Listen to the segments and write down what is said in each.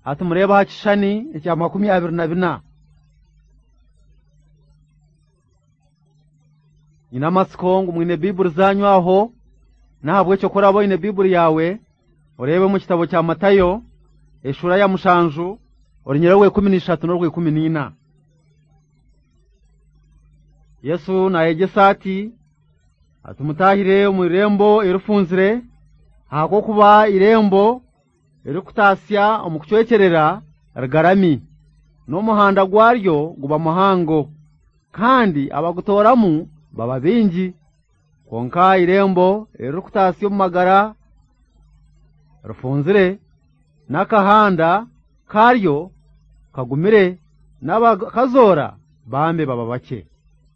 atumureba hakishani icya 24 ina maskongo mwine Bible zanyu aho nahabwe cyo korabo ine Bible yawe urebe mu kitabo cya Matayo eshura ya mushanju orinyerawe 13 n'orwe 14 Yesu na yegesati atumutahire mu irembo irufunzire hako kuba irembo irikutasya omukucwekerera rgarami no muhanda gwaryo guba muhango kandi abagutoramu baba bingi konka irembo irikutasya mu magara rufunzire nakahanda karyo kagumire n'abakazora bambe baba bake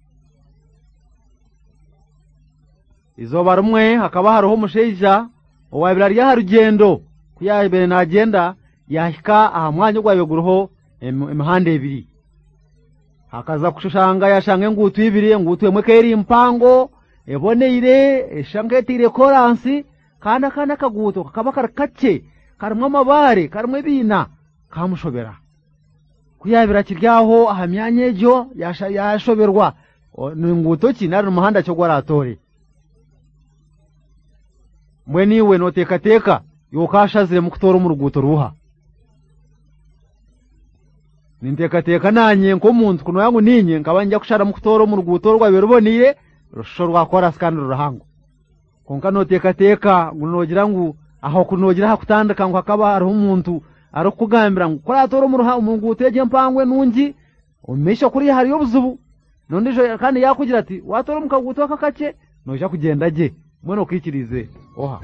izoba rumwe hakaba hariho umusheija owabira rya harugendo kuyabere nagenda yahika aha mwanya gwayo guruho imihanda ibiri hakaza kushushanga yashange ngutu ibiri ngutu emwe keri impango eboneire eshangetire koransi kana kaguto kakaba karakace karimwe amabare karimwe bina kamushobera kuyabira kiryaho aha myanya ejo yashoberwa ninguto kinari umuhanda cyo gwaratore mweniwe notekateka yokashazire mu kutora mu ruguto ruha nintekateka nanye nko muntu kuno yangu ninye nkabanja kushara mu kutora mu ruguto rwabe rubonire rushorwa kora skandalo ruhango konka notekateka ngunogira ngu aho kunogira hakutandika ngo akaba ari umuntu ari kugambira ngo kora mu ruha mu ruguto eje mpangwe nungi umesha kuri hari yobuzubu nondijo kandi yakugira ati watora mu kaguto akakace noja kugenda je mwono kwikirize oha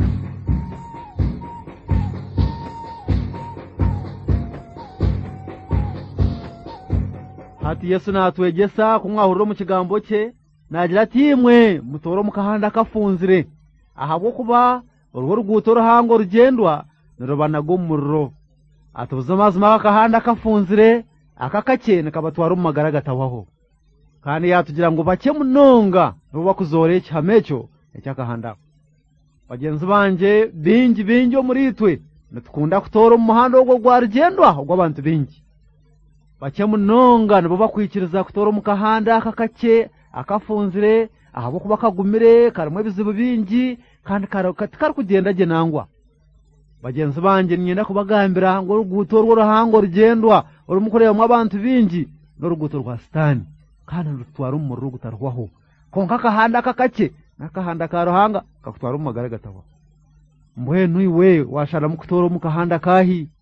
hati Yesu natwegesa kumwahuriro mu kigambo cye nagira ati mwe mutoro mu kahanda kafunzire ahabwo kuba uruho ruguto ruhango rugendwa nirubanago murro atubuza mazima akahanda kafunzire akakakene kabatwara mu magara gatawaho kandi yatugira ngo bake munonga ruba kuzore cyamecho ecyakahanda bagenzi banje bingi muri twe natukunda kutora mu muhanda wo gwarugendwa gw'abantu bingi bake munonga nabo bakwikiriza kutora mu kahanda akakace akafunzire ahabo kuba kagumire karimwe bizibu bingi kandi kari kugenda je nangwa bagenzi banje nyenda kubagambira ngo ruguto rw'uruhango rugendwa urumukorera mu abantu bingi no ruguto rwa stani kandi rutwara mu rugo tarwaho konka kahanda akakace nakahanda ka ruhanga kakutwara mu magara gatawa mbwe nuiwe washara mu kutora mu kahanda kahi